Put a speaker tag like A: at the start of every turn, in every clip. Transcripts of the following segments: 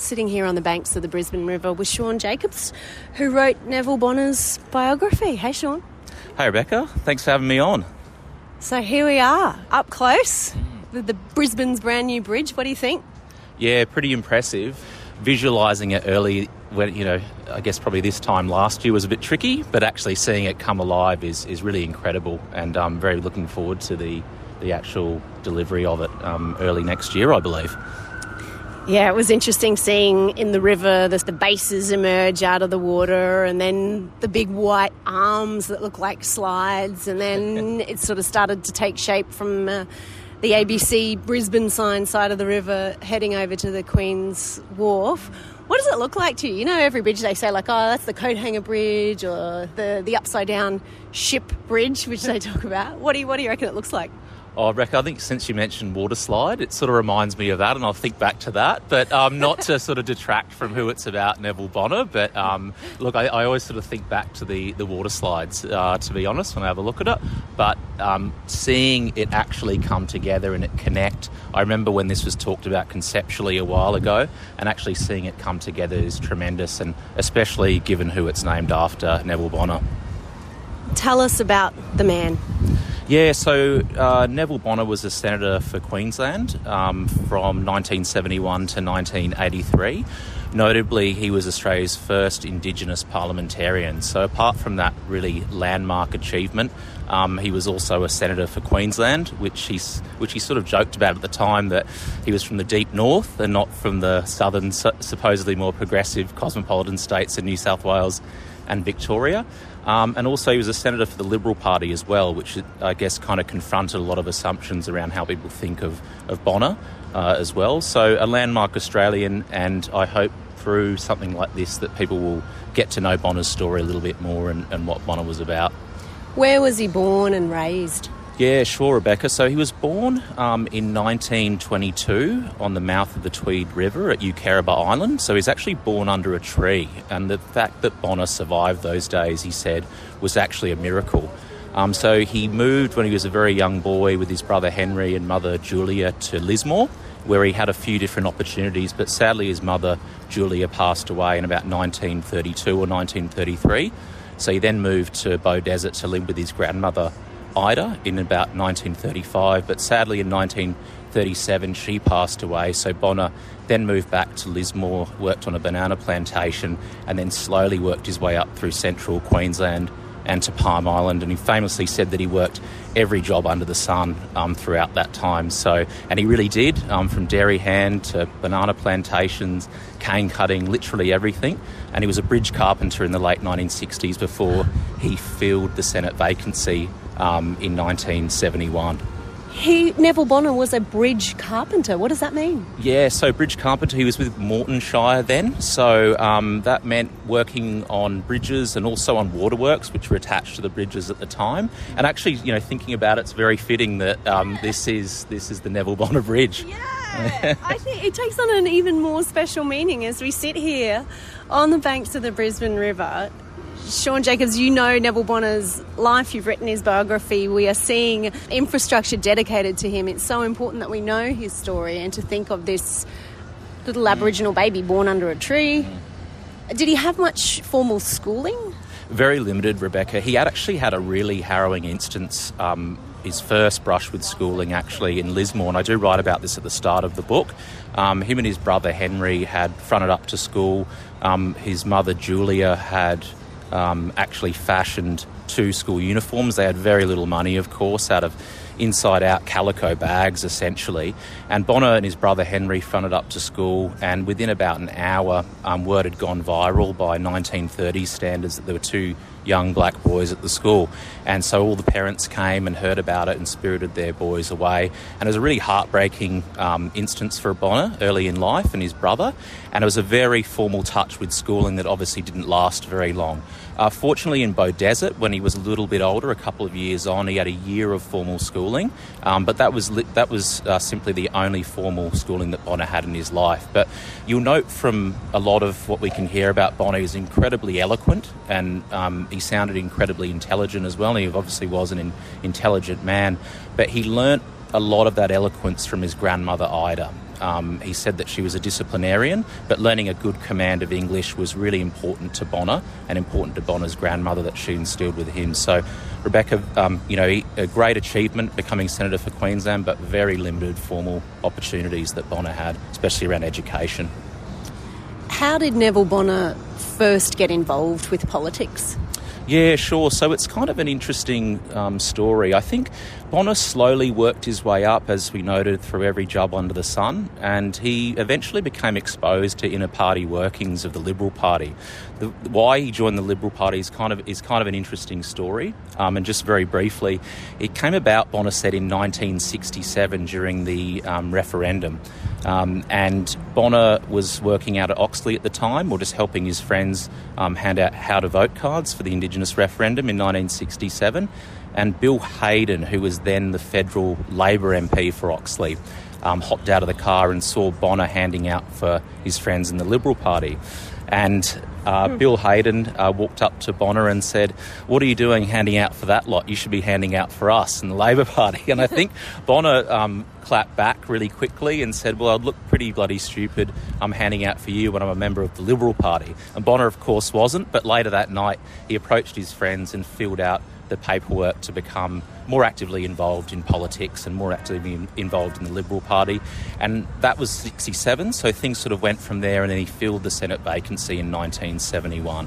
A: sitting here on the banks of the Brisbane River with Sean Jacobs, who wrote Neville Bonner's biography. Hey, Sean.
B: Hey, Rebecca. Thanks for having me on.
A: So here we are, up close with the Brisbane's brand new bridge. What do you think?
B: Yeah, pretty impressive. Visualising it early, when I guess probably this time last year was a bit tricky, but actually seeing it come alive is really incredible, and I'm very looking forward to the actual delivery of it early next year, I believe.
A: Yeah, it was interesting seeing in the river the bases emerge out of the water, and then the big white arms that look like slides, and then it sort of started to take shape from the ABC Brisbane sign side of the river heading over to the Queen's Wharf. What does it look like to you? You know, every bridge they say, like, oh, that's the coat hanger bridge, or the upside down ship bridge, which they talk about. What do you reckon it looks like?
B: Oh, Rebecca, I think since you mentioned water slide, it sort of reminds me of that, and I'll think back to that. But not to sort of detract from who it's about, Neville Bonner. But look, I always sort of think back to the water slides, to be honest, when I have a look at it. But seeing it actually come together and it connect, I remember when this was talked about conceptually a while ago, and actually seeing it come together is tremendous, and especially given who it's named after, Neville Bonner.
A: Tell us about the man.
B: Yeah, so Neville Bonner was a senator for Queensland from 1971 to 1983. Notably, he was Australia's first Indigenous parliamentarian. So apart from that really landmark achievement, he was also a senator for Queensland, which he sort of joked about at the time, that he was from the deep north and not from the southern, supposedly more progressive cosmopolitan states in New South Wales and Victoria. And also he was a senator for the Liberal Party as well, which I guess kind of confronted a lot of assumptions around how people think of Bonner as well. So a landmark Australian, and I hope through something like this that people will get to know Bonner's story a little bit more and what Bonner was about.
A: Where was he born and raised?
B: Yeah, sure, Rebecca. So he was born in 1922 on the mouth of the Tweed River at Eucheriba Island. So he's actually born under a tree. And the fact that Bonner survived those days, he said, was actually a miracle. So he moved when he was a very young boy with his brother Henry and mother Julia to Lismore, where he had a few different opportunities. But sadly, his mother Julia passed away in about 1932 or 1933. So he then moved to Beaudesert to live with his grandmother Ida in about 1935, but sadly in 1937 she passed away. So Bonner then moved back to Lismore, worked on a banana plantation, and then slowly worked his way up through central Queensland and to Palm Island. And he famously said that he worked every job under the sun throughout that time. So, and he really did, from dairy hand to banana plantations, cane cutting, literally everything. And he was a bridge carpenter in the late 1960s before he filled the Senate vacancy in 1971.
A: Neville Bonner was a bridge carpenter. What does that mean? Yeah,
B: so bridge carpenter, he was with Moreton Shire then. So that meant working on bridges and also on waterworks, which were attached to the bridges at the time. And actually, thinking about it, it's very fitting that this is the Neville Bonner Bridge.
A: Yeah, I think it takes on an even more special meaning as we sit here on the banks of the Brisbane River. Sean Jacobs, you know Neville Bonner's life. You've written his biography. We are seeing infrastructure dedicated to him. It's so important that we know his story, and to think of this little Aboriginal baby born under a tree. Did he have much formal schooling?
B: Very limited, Rebecca. He actually had a really harrowing instance, his first brush with schooling actually in Lismore, and I do write about this at the start of the book. Him and his brother Henry had fronted up to school. His mother Julia had actually fashioned 2 school uniforms. They had very little money, of course, out of inside-out calico bags, essentially. And Bonner and his brother Henry fronted up to school, and within about an hour, word had gone viral by 1930s standards that there were 2 young black boys at the school. And so all the parents came and heard about it and spirited their boys away. And it was a really heartbreaking instance for Bonner early in life and his brother. And it was a very formal touch with schooling that obviously didn't last very long. Fortunately, in Beaudesert, when he was a little bit older, a couple of years on, he had a year of formal schooling. But that was simply the only formal schooling that Bonner had in his life. But you'll note from a lot of what we can hear about Bonner, he's incredibly eloquent, and he sounded incredibly intelligent as well. He obviously was an intelligent man, but he learnt a lot of that eloquence from his grandmother Ida. He said that she was a disciplinarian, but learning a good command of English was really important to Bonner and important to Bonner's grandmother that she instilled with him. So Rebecca, a great achievement becoming Senator for Queensland, but very limited formal opportunities that Bonner had, especially around education.
A: How did Neville Bonner first get involved with politics?
B: Yeah, sure. So it's kind of an interesting story. I think Bonner slowly worked his way up, as we noted, through every job under the sun, and he eventually became exposed to inner party workings of the Liberal Party. Why he joined the Liberal Party is kind of an interesting story. And just very briefly, it came about, Bonner said, in 1967 during the referendum. And Bonner was working out at Oxley at the time, or just helping his friends hand out how to vote cards for the Indigenous referendum in 1967. And Bill Hayden, who was then the federal Labor MP for Oxley, hopped out of the car and saw Bonner handing out for his friends in the Liberal Party. And Bill Hayden walked up to Bonner and said, "What are you doing handing out for that lot? You should be handing out for us in the Labor Party." And I think Bonner clapped back really quickly and said, "Well, I'd look pretty bloody stupid handing out for you when I'm a member of the Liberal Party." And Bonner, of course, wasn't, but later that night he approached his friends and filled out the paperwork to become more actively involved in politics and more actively involved in the Liberal Party. And that was 67, so things sort of went from there, and then he filled the Senate vacancy in 1971.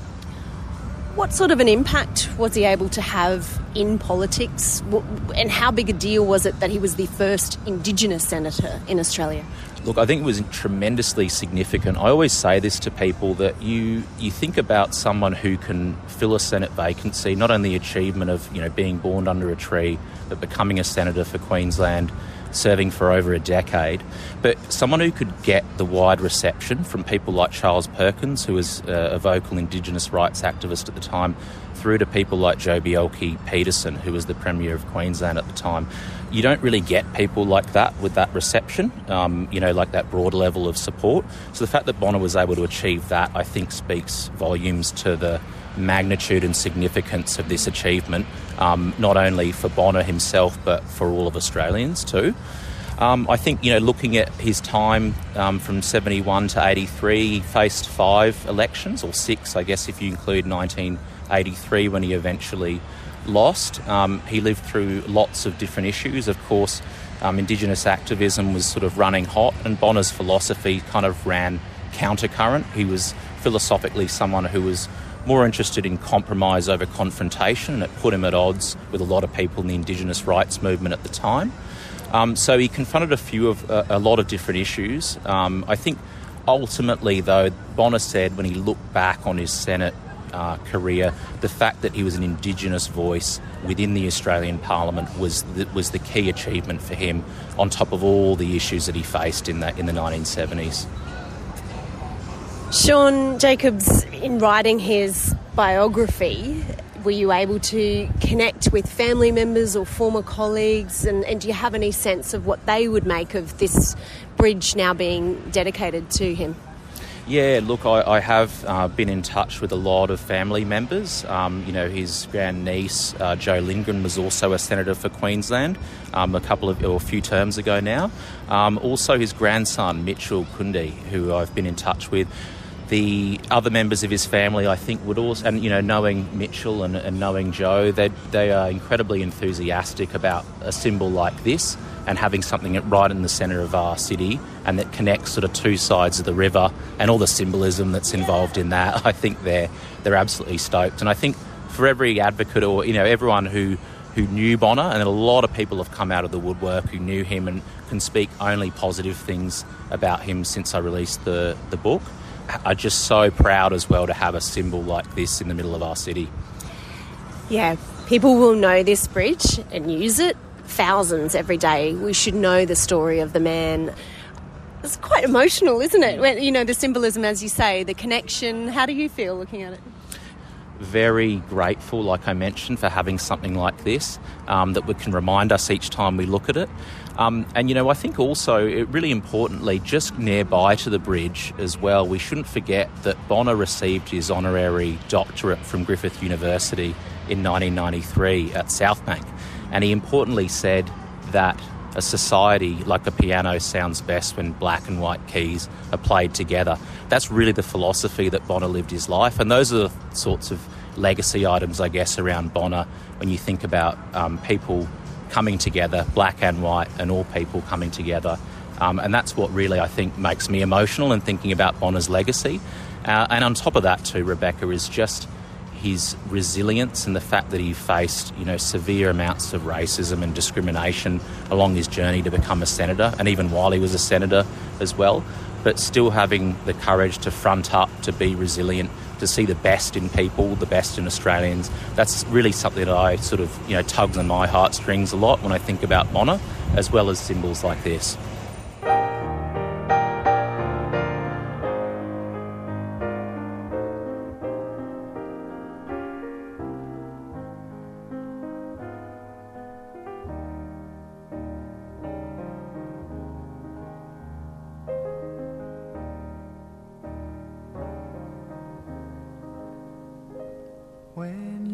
A: What sort of an impact was he able to have in politics, and how big a deal was it that he was the first Indigenous senator in Australia?
B: Look, I think it was tremendously significant. I always say this to people, that you think about someone who can fill a Senate vacancy, not only achievement of being born under a tree, but becoming a senator for Queensland, serving for over a decade, but someone who could get the wide reception from people like Charles Perkins, who was a vocal Indigenous rights activist at the time, through to people like Joh Bjelke-Petersen, who was the Premier of Queensland at the time. You don't really get people like that with that reception, like that broad level of support. So the fact that Bonner was able to achieve that, I think, speaks volumes to the magnitude and significance of this achievement, not only for Bonner himself, but for all of Australians too. I think, looking at his time from 71 to 83, he faced 5 elections, or 6, I guess, if you include 1983 when he eventually lost. He lived through lots of different issues. Of course, Indigenous activism was sort of running hot, and Bonner's philosophy kind of ran countercurrent. He was philosophically someone who was more interested in compromise over confrontation, and it put him at odds with a lot of people in the Indigenous rights movement at the time. So he confronted a lot of different issues. I think ultimately, though, Bonner said when he looked back on his Senate career, the fact that he was an Indigenous voice within the Australian Parliament was the key achievement for him, on top of all the issues that he faced in the 1970s.
A: Sean Jacobs, in writing his biography, were you able to connect with family members or former colleagues, and do you have any sense of what they would make of this bridge now being dedicated to him?
B: Yeah, look, I have been in touch with a lot of family members. His grandniece, Jo Lindgren, was also a senator for Queensland a few terms ago now. Also his grandson, Mitchell Kundi, who I've been in touch with. The other members of his family, I think, would also, and knowing Mitchell and knowing Jo, they are incredibly enthusiastic about a symbol like this, and having something right in the centre of our city, and that connects sort of two sides of the river, and all the symbolism that's involved in that. I think they're absolutely stoked. And I think for every advocate, or everyone who knew Bonner, and a lot of people have come out of the woodwork who knew him and can speak only positive things about him since I released the book, are just so proud as well to have a symbol like this in the middle of our city.
A: Yeah, people will know this bridge and use it. Thousands every day. We should know the story of the man. It's quite emotional, isn't it? When, the symbolism, as you say, the connection. How do you feel looking at it?
B: Very grateful, like I mentioned, for having something like this that we can remind us each time we look at it. I think also, really importantly, just nearby to the bridge as well, we shouldn't forget that Bonner received his honorary doctorate from Griffith University in 1993 at Southbank. And he importantly said that a society like a piano sounds best when black and white keys are played together. That's really the philosophy that Bonner lived his life, and those are the sorts of legacy items, I guess, around Bonner when you think about people coming together, black and white, and all people coming together. And that's what really, I think, makes me emotional in thinking about Bonner's legacy. And on top of that too, Rebecca, is just his resilience and the fact that he faced, severe amounts of racism and discrimination along his journey to become a senator, and even while he was a senator as well, but still having the courage to front up, to be resilient, to see the best in people, the best in Australians. That's really something that I sort of, tugs on my heartstrings a lot when I think about Bonner, as well as symbols like this.
C: When